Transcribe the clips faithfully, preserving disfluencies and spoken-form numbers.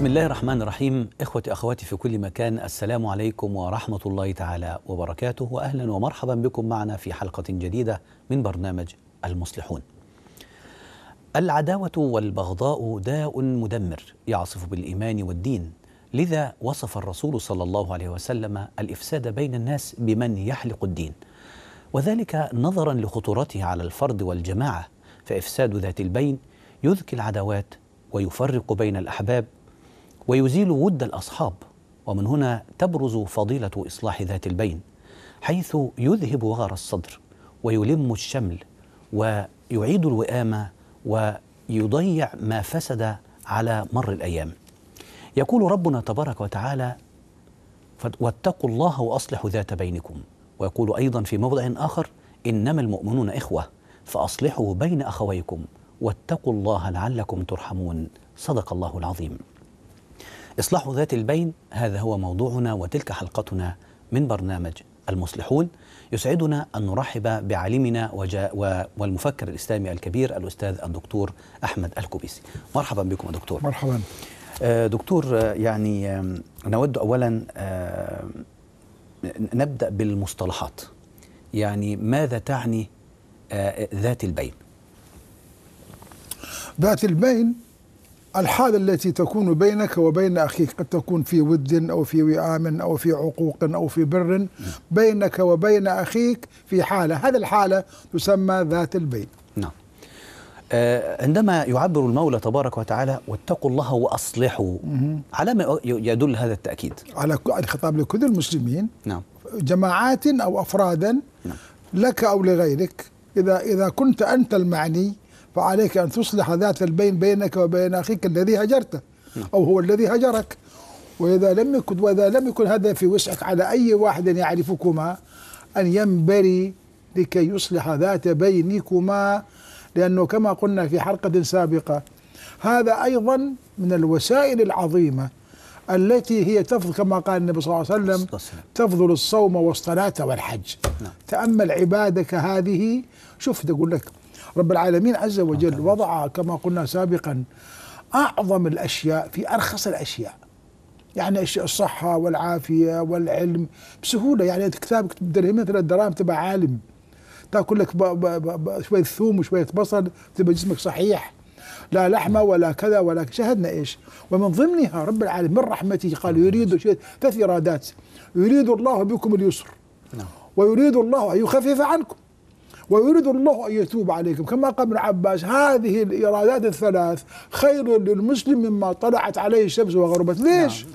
بسم الله الرحمن الرحيم. إخوتي أخواتي في كل مكان، السلام عليكم ورحمة الله تعالى وبركاته، وأهلا ومرحبا بكم معنا في حلقة جديدة من برنامج المصلحون. العداوة والبغضاء داء مدمر يعصف بالإيمان والدين، لذا وصف الرسول صلى الله عليه وسلم الإفساد بين الناس بمن يحلق الدين، وذلك نظرا لخطورته على الفرد والجماعة، فإفساد ذات البين يذكي العداوات ويفرق بين الأحباب ويزيل ود الأصحاب. ومن هنا تبرز فضيلة إصلاح ذات البين، حيث يذهب وغر الصدر ويلم الشمل ويعيد الوئام ويضيع ما فسد على مر الأيام. يقول ربنا تبارك وتعالى: واتقوا الله وأصلحوا ذات بينكم. ويقول أيضا في موضع آخر: إنما المؤمنون إخوة فأصلحوا بين أخويكم واتقوا الله لعلكم ترحمون. صدق الله العظيم. إصلاح ذات البين، هذا هو موضوعنا وتلك حلقتنا من برنامج المصلحون. يسعدنا أن نرحب بعالمنا والمفكر الإسلامي الكبير الأستاذ الدكتور أحمد الكوبيسي. مرحبا بكم يا دكتور. مرحبا دكتور. يعني نود أولا نبدأ بالمصطلحات، يعني ماذا تعني ذات البين؟ ذات البين الحالة التي تكون بينك وبين أخيك، قد تكون في ود أو في وئام أو في عقوق أو في بر بينك وبين أخيك في حالة، هذه الحالة تسمى ذات البين. نعم. آه عندما يعبر المولى تبارك وتعالى واتقوا الله وأصلحوا، على ما يدل هذا التأكيد؟ على الخطاب لكل المسلمين. نعم. جماعات أو أفرادا. نعم. لك أو لغيرك. إذا إذا كنت أنت المعني فعليك أن تصلح ذات البين بينك وبين أخيك الذي هجرته أو هو الذي هجرك. وإذا لم يكن وإذا لم يكن هذا في وسعك على أي واحد يعرفكما أن ينبري لكي يصلح ذات بينكما، لأنه كما قلنا في حلقة سابقة هذا أيضا من الوسائل العظيمة التي هي تفضل، كما قال النبي صلى الله عليه وسلم: تفضل الصوم والصلاة والحج. تأمل عبادك هذه. شوف تقول لك رب العالمين عز وجل وضع كما قلنا سابقا أعظم الأشياء في أرخص الأشياء، يعني الصحة والعافية والعلم بسهولة. يعني كتاب بدرهمين ثلاث دراهم تبقى عالم، تاكل لك شوية ثوم وشوية بصل تبقى جسمك صحيح، لا لحمة ولا كذا ولا. شاهدنا إيش؟ ومن ضمنها رب العالمين من رحمته قال: يريد شيء ثلاث إرادات: يريد الله بكم اليسر، ويريد الله أن يخفف عنكم، ويريد الله أن يتوب عليكم. كما قال ابن عباس: هذه الإرادات الثلاث خير للمسلم مما طلعت عليه الشمس وغربت. ليش؟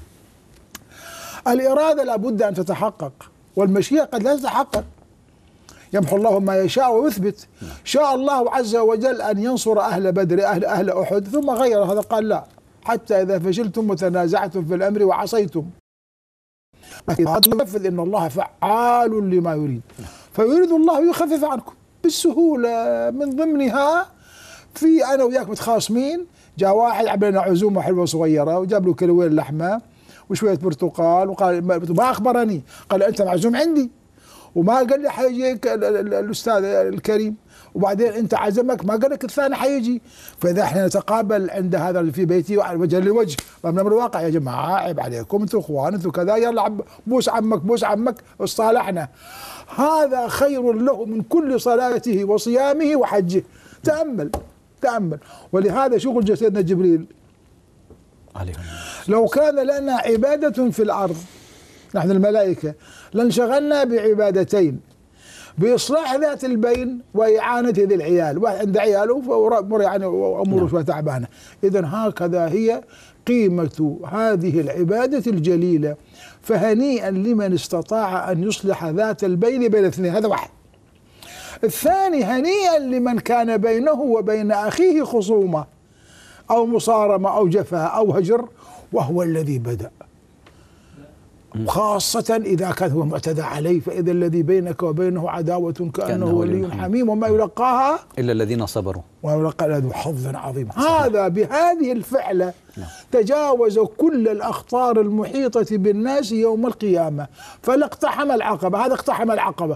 الإرادة لابد أن تتحقق، والمشيئة قد لا تتحقق. يمحو الله ما يشاء ويثبت. شاء الله عز وجل أن ينصر أهل بدر أهل أهل أحد ثم غير هذا، قال: لا، حتى إذا فشلتم وتنازعتم في الأمر وعصيتم ينفذ إن الله فعال لما يريد. فيريد الله يخفف عنكم بالسهولة. من ضمنها في أنا وياك متخاصمين، جاء واحد عملنا عزومة حلوة صغيرة وجاب له كيلوين لحمة وشوية برتقال وقال ما أخبرني، قال: أنت معزوم عندي، وما قال لي حيجيك الأستاذ الكريم، وبعدين أنت عزمك ما قال لك الثاني حيجي. فإذا احنا نتقابل عند هذا اللي في بيتي وجه لوجه، من الواقع يا جماعة عيب عليكم، أنتوا إخوان، أنتوا كذا، يلا بوس عمك بوس عمك اصطالحنا. هذا خير له من كل صلاته وصيامه وحجه. تأمل تأمل. ولهذا شغل سيدنا جبريل لو كان لنا عبادة في الأرض نحن الملائكة لانشغلنا بعبادتين: بإصلاح ذات البين وإعانة ذي العيال. واحد عنده عياله يعني أموره شوية تعبانة. إذن هكذا هي قيمة هذه العبادة الجليلة. فهنيئا لمن استطاع أن يصلح ذات البين بين الاثنين. هذا واحد. الثاني: هنيئا لمن كان بينه وبين أخيه خصومة أو مصارمة أو جفاء أو هجر وهو الذي بدأ، خاصة إذا كان هو معتدى عليه، فإذا الذي بينك وبينه عداوة كأنه ولي حميم وما يلقاها إلا الذين صبروا ويلقى ذو حظ عظيم. هذا بهذه الفعلة تجاوز كل الأخطار المحيطة بالناس يوم القيامة، فلا اقتحم العقبة. هذا اقتحم العقبة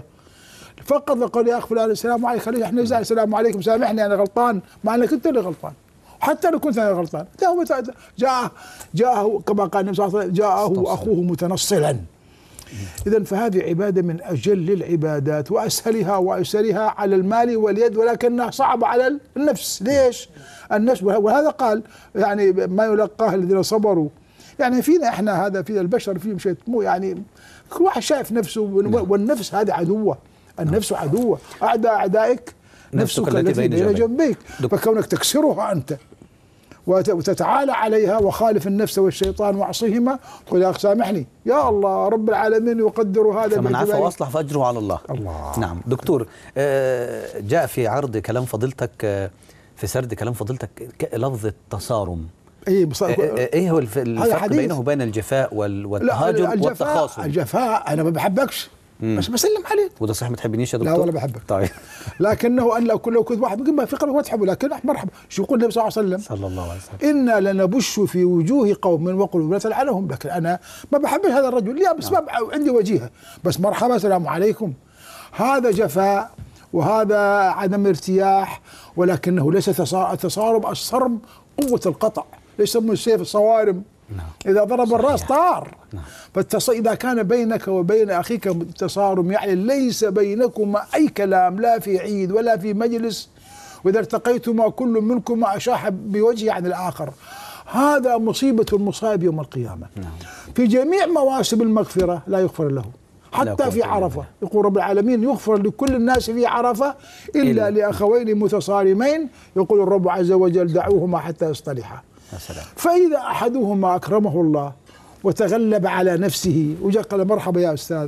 فقط، قال: يا أخي فلان السلام عليكم، خلينا احنا نزعل السلام عليكم، سامحني أنا غلطان، مع أنك أنت اللي غلطان. حتى لو كنت انا غلطان. جاء جاءه كما قال النبي صلى الله عليه وسلم جاءه اخوه متنصلا. اذا فهذه عباده من اجل العبادات واسهلها وايسرها على المال واليد، ولكنها صعبه على النفس. ليش؟ النفس، وهذا قال يعني ما يلقاه الذين صبروا. يعني فينا احنا هذا في البشر فيهم شيء مو يعني كل واحد شايف نفسه، والنفس هذه عدوه، النفس عدوه، اعداء اعدائك نفسك التي بين جنبيك، فكونك تكسرها انت وتتعالى عليها وخالف النفس والشيطان واعصيهما، قل يا اخي سامحني، يا الله رب العالمين يقدر هذا. فمن عفا واصلح فاجره على الله. الله. نعم دكتور، جاء في عرض كلام فضيلتك، في سرد كلام فضيلتك لفظ التصارم. ايه بص... ايه هو الفرق بينه وبين الجفاء والتهاجر والتخاصم؟ الجفاء انا ما بحبكش بس بسلم عليك، وده صحيح ما تحبنيش يا دكتور؟ لا ولا بحبك. طيب لكنه ان لو لو كنت واحد ما في قلبك ما تحبه، لكن مرحبا. شو يقول النبي صلى الله عليه وسلم؟ صلى الله عليه وسلم انا لنبش في وجوه قوم وقلوب نلعنهم، لكن انا ما بحبش هذا الرجل، لا بس ما عندي وجيهه، بس مرحبا السلام عليكم. هذا جفاء وهذا عدم ارتياح، ولكنه ليس تصارم. الصرم قوه القطع، يسمون السيف الصوارم. نعم. إذا ضرب صحيح. الرأس طار. نعم. فالتص... إذا كان بينك وبين أخيك تصارم يعني ليس بينكما أي كلام، لا في عيد ولا في مجلس، وإذا التقيتما كل منكما أشاح بوجهه عن الآخر، هذا مصيبة المصائب يوم القيامة. نعم. في جميع مواسم المغفرة لا يغفر له، حتى في عرفة يقول رب العالمين يغفر لكل الناس في عرفة إلا لأخوين متصارمين، يقول الرب عز وجل دعوهما حتى يصطلحا. فإذا أحدهما أكرمه الله وتغلب على نفسه وجاء قال مرحبا يا أستاذ،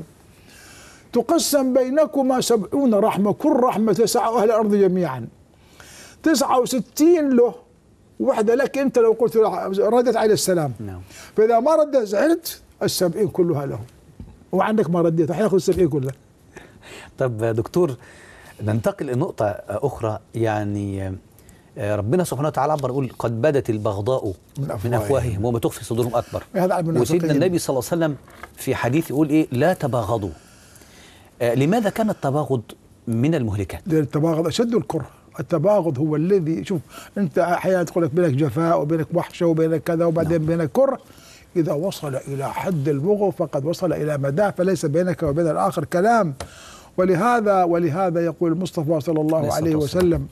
تقسم بينكما سبعون رحمة، كل رحمة تسع أهل الأرض جميعا، تسعة وستين له وحدة لك أنت لو قلت ردت عليه السلام. فإذا ما ردت زعلت السبعين كلها له، وعندك ما رديت حياخذ السبعين كلها. طب دكتور، ننتقل لنقطة أخرى. يعني ربنا سبحانه وتعالى عبر يقول قد بدت البغضاء من أفواههم وما تخفي صدورهم أكبر. وسيدنا النبي صلى الله عليه وسلم في حديث يقول إيه؟ لا تباغضوا. آه لماذا كان التباغض من المهلكات؟ التباغض أشد الكره. التباغض هو الذي، شوف أنت أحيانا تقول لك بينك جفاء وبينك وحشة وبينك كذا وبعدين نعم. بينك كره، إذا وصل إلى حد البغض فقد وصل إلى مداه، فليس بينك وبين الآخر كلام. ولهذا ولهذا يقول المصطفى صلى الله عليه وسلم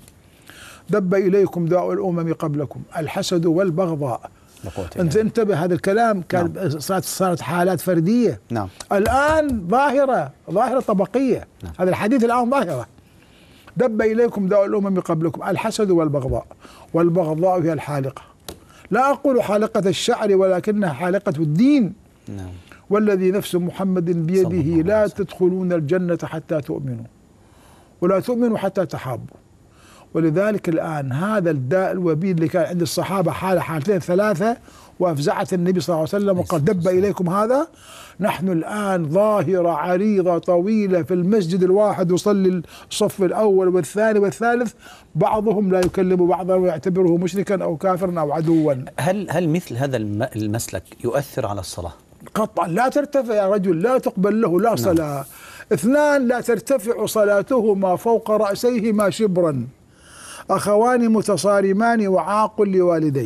دب إليكم داء الأمم قبلكم الحسد والبغضاء. أنت انتبه، هذا الكلام كان نعم. صارت صارت حالات فردية. نعم. الآن ظاهرة ظاهرة طبقية. نعم. هذا الحديث الآن ظاهرة. دب إليكم داء الأمم قبلكم الحسد والبغضاء، والبغضاء هي الحالقة، لا أقول حالقة الشعر ولكنها حالقة الدين. نعم. والذي نفس محمد بيده لا تدخلون الجنة حتى تؤمنوا ولا تؤمنوا حتى تحابوا. ولذلك الآن هذا الداء الوبيل اللي كان عند الصحابة حالة حالتين ثلاثة وأفزعت النبي صلى الله عليه وسلم وقال دب إليكم هذا، نحن الآن ظاهرة عريضة طويلة في المسجد الواحد يصلي الصف الأول والثاني والثالث، بعضهم لا يكلم بعضا ويعتبره مشركا أو كافرا أو عدوا. هل هل مثل هذا المسلك يؤثر على الصلاة؟ قطعا لا ترتفع يا رجل، لا تقبل له لا صلاة. نعم. اثنان لا ترتفع صلاتهما فوق رأسيهما شبرا، أخوان متصارمان وعاق لوالديه،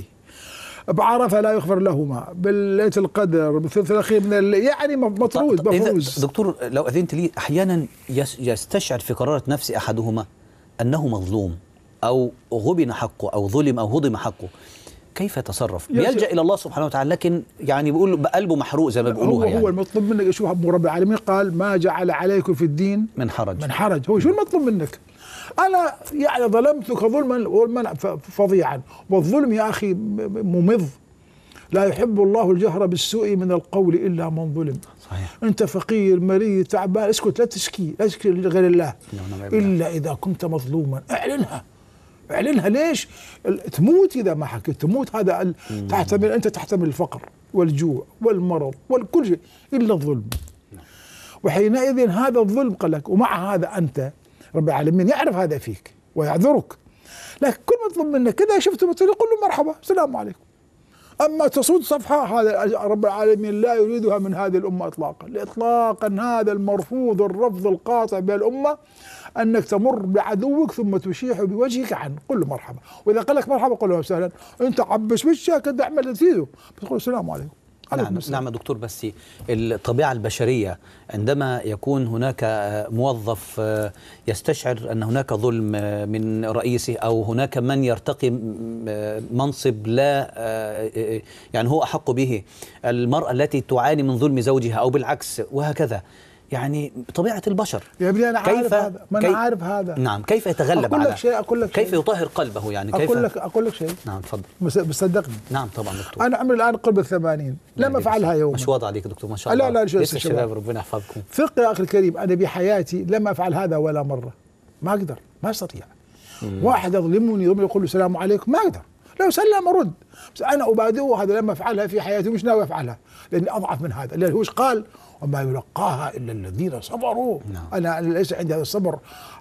بعرفة لا يغفر لهما، بالليلة القدر، بالثلث الأخير من الليل، يعني مطرود مفروز. دكتور لو أذنت لي، أحيانا يستشعر في قرارة نفس أحدهما أنه مظلوم أو غبن حقه أو ظلم أو هضم حقه، كيف يتصرف؟ بيلجأ إلى الله سبحانه وتعالى، لكن يعني بيقول قلبه محروق زي ما بيقولوها. هو, يعني. هو المطلوب منك، شوف رب العالمين قال ما جعل عليكم في الدين من حرج من حرج. هو شو المطلوب منك؟ أنا يعني ظلمتك ظلما والمنع فظيعا، والظلم يا أخي ممض، لا يحب الله الجهر بالسوء من القول إلا من ظلم. صحيح. أنت فقير مريض تعبان اسكت، لا تشكي لا تشكي لغير الله إلا إذا كنت مظلوما، اعلنها اعلنها. ليش؟ تموت إذا ما حكيت تموت. هذا تحتمل، أنت تحتمل الفقر والجوع والمرض والكل شيء إلا الظلم. وحينئذ هذا الظلم قالك، ومع هذا أنت رب العالمين يعرف هذا فيك ويعذرك، لكن كل مطلوب منك كذا شفته بالطريق قل له مرحبا السلام عليكم، أما تصود صفحة هذا رب العالمين لا يريدها من هذه الأمة إطلاقا. إطلاقا هذا المرفوض الرفض القاطع بالأمة، أنك تمر بعدوك ثم تشيح بوجهك عنه، قل له مرحبا، وإذا قال لك مرحبا قل له وسهلا، أنت عبس وشك كده اعمل تفيده، بتقول السلام عليكم. نعم, نعم دكتور، بس الطبيعة البشرية عندما يكون هناك موظف يستشعر أن هناك ظلم من رئيسه، أو هناك من يرتقي منصب لا يعني هو أحق به، المرأة التي تعاني من ظلم زوجها أو بالعكس وهكذا، يعني طبيعة البشر. يا ابني أنا كيف عارف هذا، ما أنا عارف هذا. نعم، كيف يتغلب أقول على لك شيء أقول لك كيف شيء. يطهر قلبه يعني كيف أقول لك أقول لك شيء. نعم تفضل. بصدقني. نعم طبعا دكتور. أنا عمري الآن قرب الثمانين، لم أفعلها يوما. مش واضح عليك دكتور، ما شاء الله. لا لا لسه الشباب، ربنا يحفظكم. ثق يا أخي الكريم، أنا بحياتي لم أفعل هذا ولا مرة، ما أقدر، ما أستطيع. واحد يظلمني يظلمني يقول له السلام عليكم، ما أقدر، لو سلم أرد، بس أنا أبادره هذا لم أفعلها في حياتي، مش ناوي أفعلها لأني أضعف من هذا، لأن هو إيش قال؟ وما يلقاها إلا الذين صبروا. نعم. أنا ليس عندي هذا الصبر،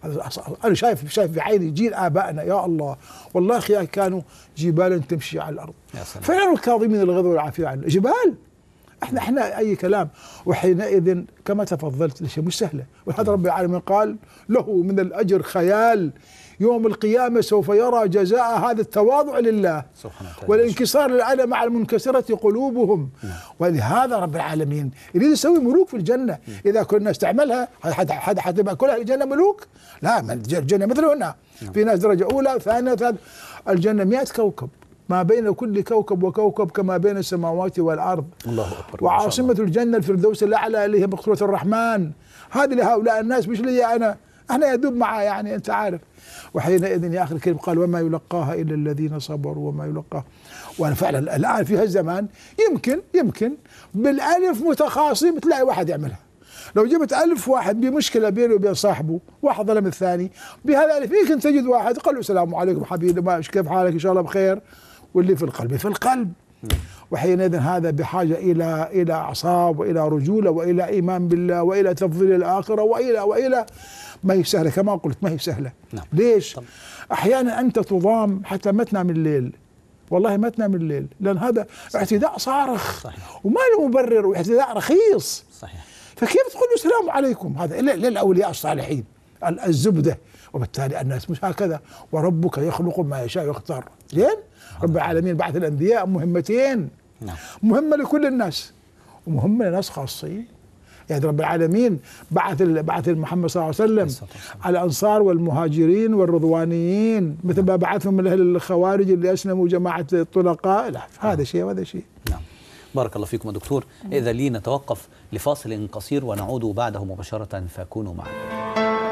أنا شايف شايف بعيني جيل آبائنا يا الله، والله أخي كانوا جبالا تمشي على الأرض، فعلا الكاظمين الغيظ والعافية عن جبال. احنا احنا اي كلام. وحينئذ كما تفضلت الاشياء مش سهله، ولهذا رب العالمين قال له من الاجر خيال، يوم القيامه سوف يرى جزاء هذا التواضع لله سبحانه وتعالى، والانكسار للعالم مع المنكسره قلوبهم. نعم. ولهذا رب العالمين يريد يسوي ملوك في الجنه. م. اذا كنا نستعملها حد حتبقى كلها الجنه ملوك؟ لا، الجنه مثلنا. نعم. في ناس درجه اولى ثانيه ثالثه، الجنه مئة كوكب، ما بين كل كوكب وكوكب كما بين السماوات والأرض. الله أكبر. وعاصمة الجنة الفردوس الأعلى اللي هي مقصورة الرحمن، هذه لهؤلاء الناس مش لي أنا، أنا يدوب معها يعني أنت عارف. وحينئذ يا أخي الكريم قال وما يلقاها إلا الذين صبروا وما يلقاها. وأنا فعلا الآن في هالزمان يمكن يمكن بالألف متخاصم تلاقي واحد يعملها. لو جبت ألف واحد بمشكلة بينه وبين صاحبه، واحد ظلم الثاني، بهذا الألف يمكن تجد واحد قال له السلام عليكم حبيبي، ما كيف حالك، إن شاء الله بخير، واللي في القلب في القلب. وحينئذ هذا بحاجة إلى إلى أعصاب وإلى رجولة وإلى إيمان بالله وإلى تفضيل الآخرة وإلى وإلى ما هي سهلة كما قلت، ما هي سهلة. نعم. ليش؟ طب. أحيانا أنت تضام حتى ما تنام الليل، والله ما تنام الليل، لأن هذا صحيح. اعتداء صارخ. صحيح. وما له مبرر، واعتداء رخيص. صحيح. فكيف تقول له السلام عليكم؟ هذا للأولياء الصالحين الزبدة. وبالتالي الناس مش هكذا، وربك يخلق ما يشاء ويختار. زين؟ رب العالمين بعث الأنبياء مهمتين. نعم. مهمة لكل الناس ومهمة لناس خاصين. يعني رب العالمين بعث بعث محمد صلى الله عليه وسلم على الأنصار والمهاجرين والرضوانيين، مثل ما بعثهم من أهل الخوارج اللي أسلموا جماعة الطلقاء. لا، هذا شيء وهذا شيء. نعم. بارك الله فيكم يا دكتور. إذا لي نتوقف لفاصل قصير ونعود بعده مباشرة، فكونوا معنا.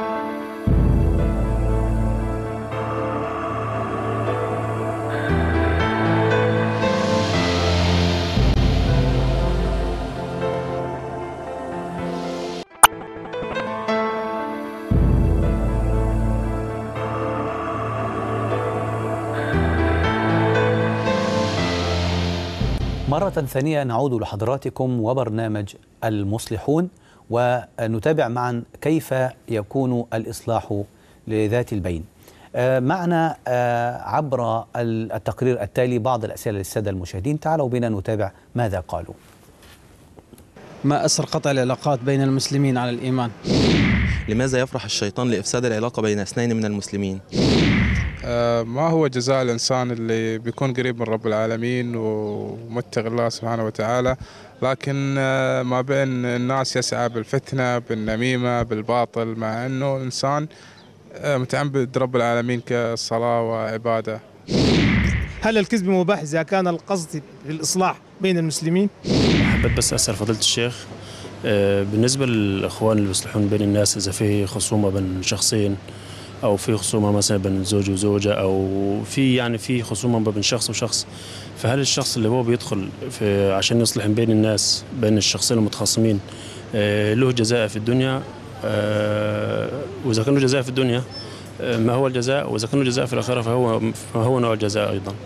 مرة ثانية نعود لحضراتكم وبرنامج المصلحون، ونتابع معا كيف يكون الإصلاح لذات البين. معنا عبر التقرير التالي بعض الأسئلة للسادة المشاهدين، تعالوا بنا نتابع ماذا قالوا. ما أثر قطع العلاقات بين المسلمين على الإيمان؟ لماذا يفرح الشيطان لإفساد العلاقة بين اثنين من المسلمين؟ آه ما هو جزاء الإنسان اللي بيكون قريب من رب العالمين ومتقي الله سبحانه وتعالى، لكن آه ما بين الناس يسعى بالفتنة بالنميمة بالباطل، مع أنه الإنسان آه متعبد رب العالمين كالصلاة وعبادة. هل الكذب مباح إذا كان القصد بالإصلاح بين المسلمين؟ حبيت بس أسأل فضيلة الشيخ، بالنسبة للإخوان اللي بيصلحون بين الناس، إذا في خصومة بين شخصين أو في خصومة مثلا بين زوج وزوجة، أو في يعني في خصومة بين شخص وشخص، فهل الشخص اللي هو بيدخل في عشان يصلح بين الناس بين الشخصين المتخاصمين له جزاء في الدنيا؟ وإذا كان له جزاء في الدنيا ما هو الجزاء؟ وإذا كان له جزاء في الآخرة فهو فهو نوع الجزاء أيضا.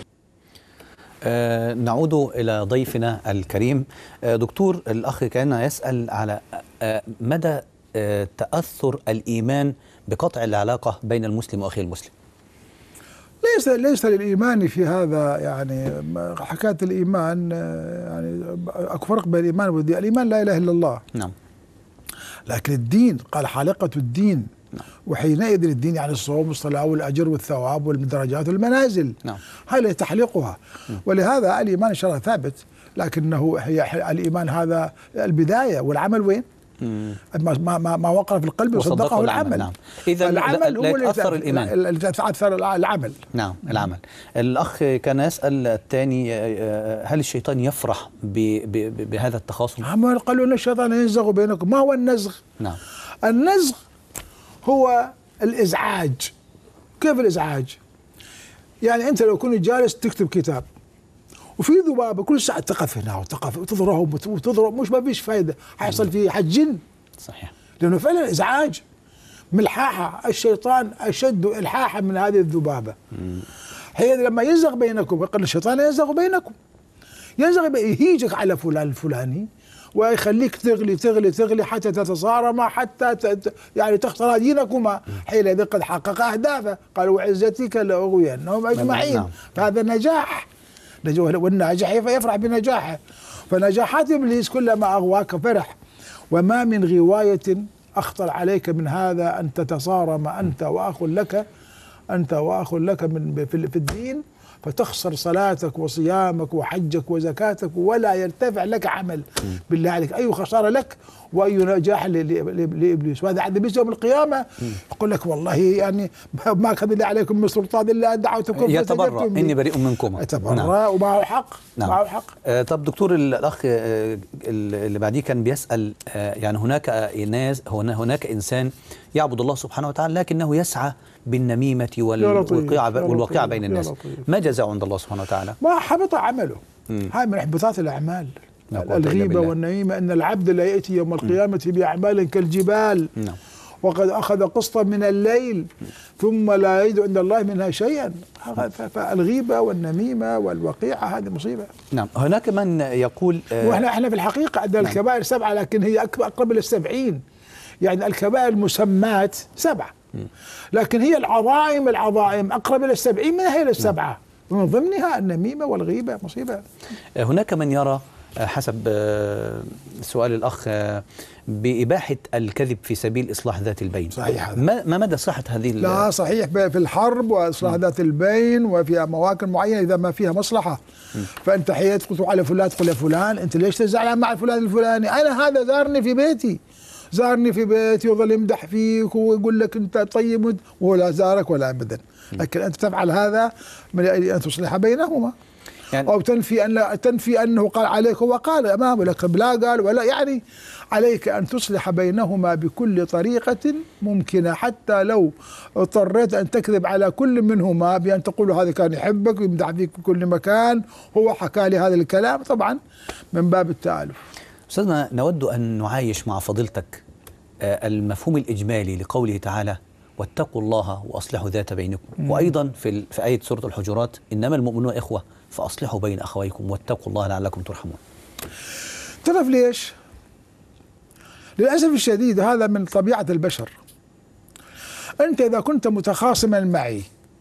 آه نعود إلى ضيفنا الكريم. آه دكتور، الأخ كان يسأل على آه مدى آه تأثر الإيمان بقطع العلاقة بين المسلم وأخيه المسلم. ليس ليس للإيمان في هذا يعني حكاية الإيمان يعني أكو فرق بين الإيمان والدين. الإيمان لا إله إلا الله. نعم. لكن الدين قال حالقة الدين. نعم. وحينئذ الدين يعني الصوم والصلاة والأجر والثواب والدرجات والمنازل. نعم. هذا تحليقها. ولهذا الإيمان إن شاء الله ثابت، لكنه هي الإيمان هذا البداية، والعمل وين؟ ما ما ما وقر في القلب وصدقه العمل. نعم. إذا العمل لا هو يتأثر الإيمان، اللي يتأثر العمل. نعم العمل. الأخ كان يسأل الثاني هل الشيطان يفرح بهذا التخاصم؟ هم قالوا أن الشيطان ينزغ بينكم. ما هو النزغ؟ نعم. النزغ هو الإزعاج. كيف الإزعاج؟ يعني أنت لو كنت جالس تكتب كتاب وفي ذبابة كل ساعة تقف هنا وتقف وتضربهم وتضرب، مش ما فيش فايدة، حيصل فيه حجن. صحيح. لأنه فعلا إزعاج ملحاحة. الشيطان أشد إلحاحا من هذه الذبابة. هي لما ينزغ بينكم، يقول الشيطان ينزغ بينكم، ينزغ يهيجك على فلان الفلاني ويخليك تغلي تغلي تغلي حتى تتصارما، حتى يعني تخسر دينكما. حينئذ قد حقق أهدافه. قال وعزتك لأغوينهم أجمعين. فهذا نجاح، والناجح يفرح بنجاحه. فنجاحات إبليس كلما أغواك فرح. وما من غواية أخطر عليك من هذا أن تتصارم أنت وأخ لك أنت وأخ لك من في الدين، فتخسر صلاتك وصيامك وحجك وزكاتك ولا يرتفع لك عمل. بالله عليك أي خسارة لك وأي نجاح لإبليس. وهذا عند إبليس يوم القيامة يقول لك والله يعني ما كان لي عليكم من سلطان إلا أن دعوتكم يتبرأ إني بريء منكم. يتبرأ. نعم. ومعه حق. نعم. معه حق. آه طب دكتور، الأخ آه اللي بعديه كان بيسأل آه يعني هناك ناس هناك إنسان يعبد الله سبحانه وتعالى لكنه يسعى بالنميمة والوقيعة والوقيعة بين الناس، ما جزاء عند الله سبحانه وتعالى؟ ما حبط عمله. هاي من إحباطات الأعمال. الغيبة والنميمة أن العبد لا يأتي يوم القيامة بأعمال كالجبال. نعم. وقد أخذ قسطا من الليل ثم لا يجد عند الله منها شيئا. فالغيبة والنميمة والوقيعة هذه مصيبة. نعم. هناك من يقول آه وإحنا إحنا في الحقيقة عندنا نعم. الكبائر سبعة، لكن هي أقرب إلى السبعين. يعني الكبائر المسمات سبعة، لكن هي العظائم العظائم أقرب إلى السبعين منها إلى السبعة، ومن ضمنها النميمة والغيبة مصيبة. هناك من يرى حسب سؤال الأخ بإباحة الكذب في سبيل إصلاح ذات البين. صحيح. ما مدى صحة هذه؟ لا صحيح، في الحرب وإصلاح ذات البين وفي مواقع معينة إذا ما فيها مصلحة. م. فأنت حينئذ تقول على فلان، تقول يا فلان أنت ليش تزعل مع فلان الفلاني؟ أنا هذا زارني في بيتي زارني في بيتي وظل يمدح فيك ويقول لك أنت طيب وهو لا زارك ولا أبدا. لكن أنت تفعل هذا من أجل أن تصلح بينهما يعني، أو تنفي أن تنفي أنه قال عليك وقال أمامه لك لا قال ولا. يعني عليك أن تصلح بينهما بكل طريقة ممكنة، حتى لو اضطريت أن تكذب على كل منهما بأن تقول هذا كان يحبك ويمدح فيك في كل مكان، هو حكى لي هذا الكلام، طبعا من باب التآلف. أستاذنا، نود أن نعايش مع فضيلتك المفهوم الإجمالي لقوله تعالى واتقوا الله وأصلحوا ذات بينكم، مم. وأيضا في, في آية سورة الحجرات إنما المؤمنون إخوة فأصلحوا بين أخويكم واتقوا الله لعلكم ترحمون. تعرف ليش؟ للأسف الشديد هذا من طبيعة البشر. أنت إذا كنت متخاصما معي،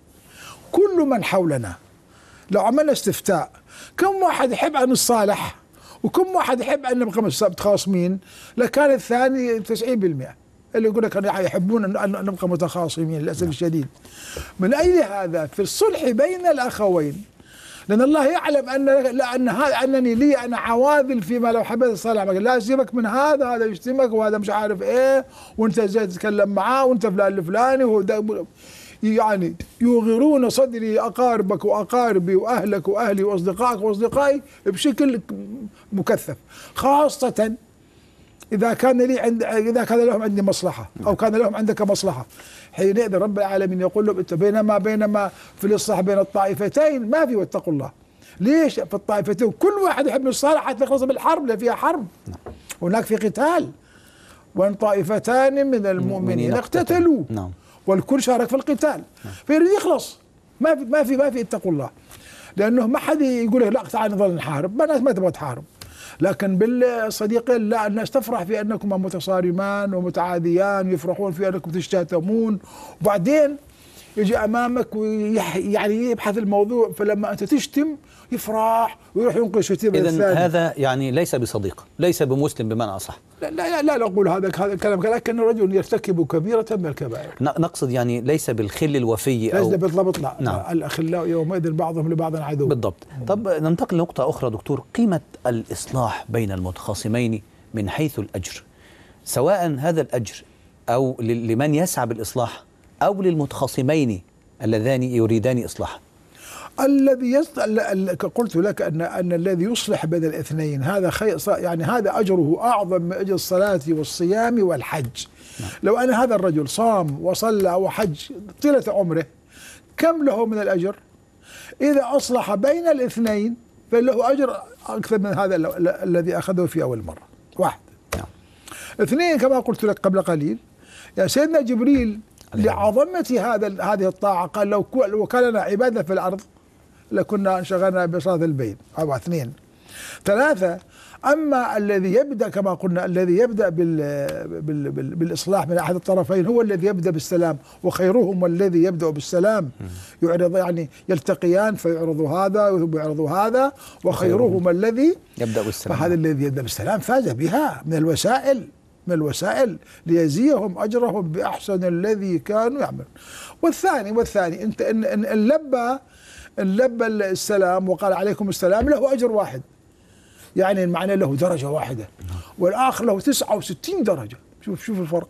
كل من حولنا لو عملنا استفتاء كم واحد يحب أن نصالح وكم واحد يحب أن نبقى متخاصمين، لكان الثاني تسعين بالمئة اللي يقول لك يحبون أن نبقى متخاصمين. للأسف الشديد من أجل هذا في الصلح بين الأخوين، لأن الله يعلم أن لأن هذا أنني لي أنا عواذل فيما لو حبيت الصالح، لا سيبك من هذا، هذا يشتمك وهذا مش عارف إيه وأنت إزاي تتكلم معاه وأنت فلان الفلاني وهو يعني يغيرون صدري أقاربك وأقاربي وأهلك وأهلي وأصدقائك وأصدقائي بشكل مكثف، خاصة إذا كان لي عند إذا كان لهم عندي مصلحة أو كان لهم عندك مصلحة. حينئذ رب العالمين يقول لهم أنت بينما بينما في الإصلاح بين الطائفتين ما في واتقوا الله. ليش؟ في الطائفتين كل واحد يحب الصالح حتى يخلص بالحرب، لا فيها حرب، هناك في قتال، وإن طائفتان من المؤمنين اقتتلوا والكل شارك في القتال فيريد يخلص، ما في ما في ما في اتقوا الله، لأنه ما حد يقول له لا تعال نظل نحارب، ما الناس ما تبغى تحارب. لكن بالصديقين لا، الناس تفرح في أنكما متصارمان ومتعاديان، ويفرحون في أنكم تشتهتمون، وبعدين يجي امامك ويعني يبحث الموضوع، فلما انت تشتم يفرح ويروح ينقل شتيمه إذن الثاني. هذا يعني ليس بصديق، ليس بمسلم بمعنى أصح. لا لا لا, لا أقول هذا هذا الكلام، لكن رجل يرتكب كبيرة من الكبائر. نقصد يعني ليس بالخل الوفي أو ليس بالضبط، لا. نعم. الأخلاء يومئذ بعضهم لبعض عدو. بالضبط. طب ننتقل لنقطة أخرى دكتور، قيمة الإصلاح بين المتخاصمين من حيث الأجر، سواء هذا الأجر أو لمن يسعى بالإصلاح أو للمتخاصمين اللذان يريدان إصلاحا. الذي يص... قلت لك ان ان الذي يصلح بين الاثنين هذا خير، يعني هذا اجره اعظم من اجر الصلاه والصيام والحج. نعم. لو ان هذا الرجل صام وصلى وحج طيله عمره كم له من الاجر؟ اذا اصلح بين الاثنين فله اجر اكثر من هذا الذي اخذه في اول مره. واحد. نعم. اثنين، كما قلت لك قبل قليل، يا سيدنا جبريل لعظمه هذا هذه الطاعه قال لو لو كان لنا عباده في الارض لكنا انشغلنا بصلاة البيت. أو اثنين. ثلاثة، أما الذي يبدأ كما قلنا الذي يبدأ بال بال بال بالإصلاح من أحد الطرفين هو الذي يبدأ بالسلام، وخيرهم الذي يبدأ بالسلام. يعرض يعني يلتقيان فيعرض هذا ويعرض هذا، وخيرهم الذي يبدأ بالسلام. فهذا الذي يبدأ بالسلام فاز بها من الوسائل من الوسائل ليزيهم أجرهم بأحسن الذي كانوا يعملون. والثاني والثاني أنت إن إن لبى إن لبى السلام وقال عليكم السلام له أجر واحد، يعني المعنى له درجة واحدة، والآخر له تسعة وستين درجة. شوف شوف الفرق.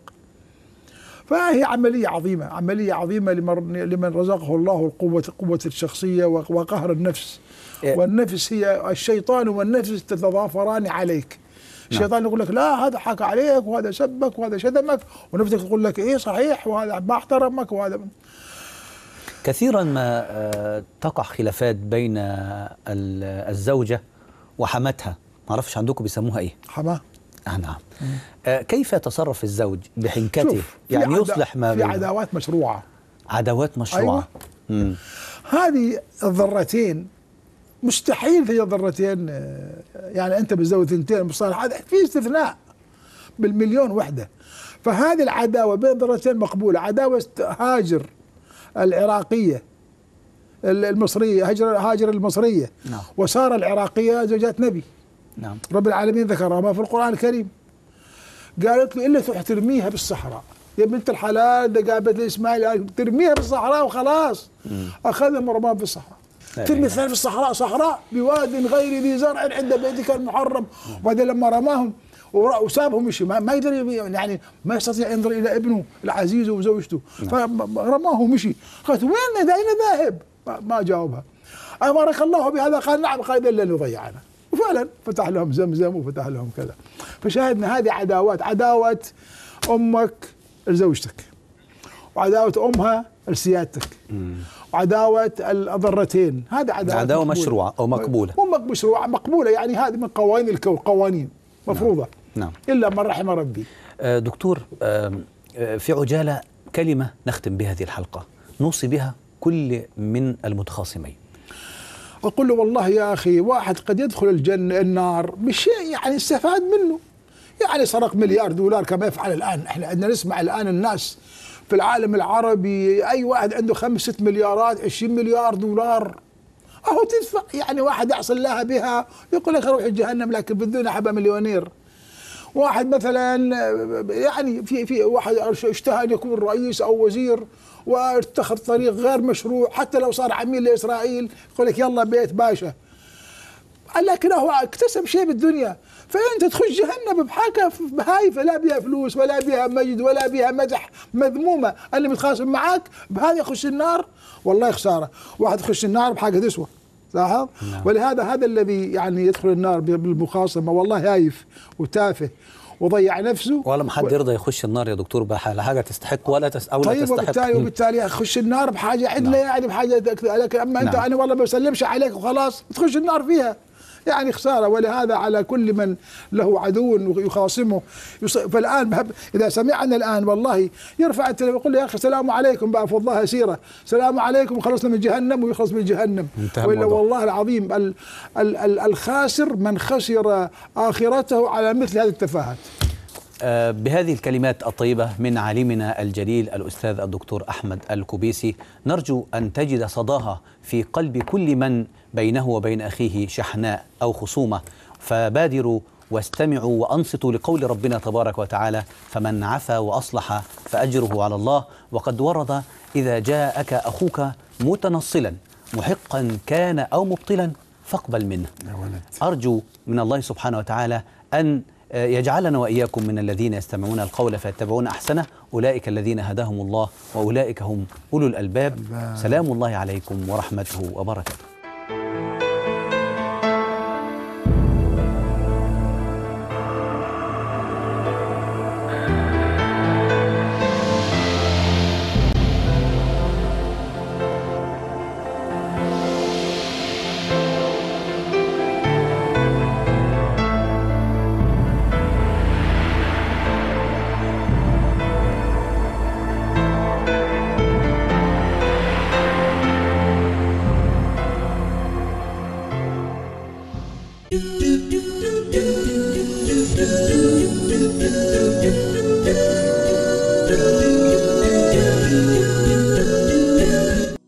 فهي عملية عظيمة، عملية عظيمة لمن لمن رزقه الله القوة قوة الشخصية وقهر النفس. والنفس هي الشيطان والنفس تتضافران عليك. الشيطان يقول لك لا هذا حكى عليك وهذا سبك وهذا شتمك، ونفسك تقول لك ايه صحيح وهذا ما احترمك وهذا. كثيرا ما تقع خلافات بين الزوجة وحماتها، ما اعرفش عندكم بيسموها ايه؟ حماه. آه نعم. آه كيف يتصرف الزوج بحنكته يعني يصلح ما في بين عداوات مشروعة. عداوات مشروعة. أيوة. هذه الضرتين مستحيل هي ضرتين، يعني انت بتزوج ثنتين مصالح، هذا في استثناء بالمليون وحده. فهذه العداوه بين ضرتين مقبوله. عداوه هاجر العراقيه المصريه، هاجر هاجر المصريه. نعم. وساره العراقيه زوجات نبي. نعم. رب العالمين ذكرها في القران الكريم. قالت له الا ترميها بالصحراء يا بنت الحلال، ده قابلت لي اسماعيل ترميها بالصحراء وخلاص. اخذهم ورماها في الصحراء. ترمي الثاني في الصحراء، صحراء بواد غير ذي زرع عند بيتك المحرم. وبعدين لما رماهم وسابهم مشي، ما يقدر يعني ما يستطيع ينظر الى ابنه العزيز وزوجته، فرماه ومشي. قالت وين اين ذاهب؟ ما جاوبها. امرك الله بهذا؟ قال نعم. قال الا يضيعنا. وفعلا فتح لهم زمزم وفتح لهم كذا. فشاهدنا هذه عداوات، عداوه امك لزوجتك، وعداوه امها لسيادتك، وعداوه الضرتين. هذا عداوه عداوه مشروعه او مقبوله. مو مشروعه، مقبوله، يعني هذه من قوانين الكون، قوانين مفروضه. نعم. الا من رحم ربي. دكتور، في عجاله كلمه نختم بهذه الحلقه نوصي بها كل من المتخاصمين. أقول له والله يا أخي واحد قد يدخل الجنة النار بشيء يعني استفاد منه، يعني سرق مليار دولار كما يفعل الآن. احنا عندنا نسمع الآن الناس في العالم العربي أي واحد عنده خمس ست مليارات عشرين مليار دولار أهو تدفع، يعني واحد يحصل لها بها يقول لك روح جهنم لكن بدون حبة مليونير. واحد مثلا يعني في في واحد اشتهى أن يكون رئيس أو وزير واتخذ طريق غير مشروع، حتى لو صار عميل لإسرائيل يقول لك يلا بيت باشا، لكنه اكتسب شيء بالدنيا. فأنت تخش جهنم بحاجة بهايفة لا بها فلوس ولا بها مجد ولا بها مدح، مذمومة. اللي متخاصم معاك بهذا يخش النار، والله خسارة. واحد يخش النار بحاجة تسوى، لاحظ؟ ولهذا هذا الذي يعني يدخل النار بالمخاصمة والله هايف وتافه وضيع نفسه. ولا ما حد يرضى يخش النار يا دكتور بحاجه تستحق ولا تس او لا طيب تستحق. وبالتالي وبالتالي يخش النار بحاجه عدله، يعني بحاجه لكن اما انت انا والله ما بسلمش عليك وخلاص تخش النار فيها، يعني خساره. ولهذا على كل من له عدو يخاصمه. فالان اذا سمعنا الان والله يرفع التليفون يقول يا اخي السلام عليكم بقى فضلها سيره، السلام عليكم خلصنا من جهنم ويخلص من جهنم. والا والله العظيم ال ال ال الخاسر من خسر اخرته على مثل هذه التفاهات. بهذه الكلمات الطيبة من عالمنا الجليل الأستاذ الدكتور أحمد الكوبيسي نرجو أن تجد صداها في قلب كل من بينه وبين أخيه شحناء أو خصومة، فبادروا واستمعوا وأنصتوا لقول ربنا تبارك وتعالى: فمن عفا وأصلح فأجره على الله. وقد ورد: إذا جاءك أخوك متنصلا محقا كان أو مبطلا فاقبل منه. أرجو من الله سبحانه وتعالى أن يجعلنا وإياكم من الذين يستمعون القول فيتبعون أحسنه، أولئك الذين هداهم الله وأولئك هم أولو الألباب. سلام الله عليكم ورحمته وبركاته. do do do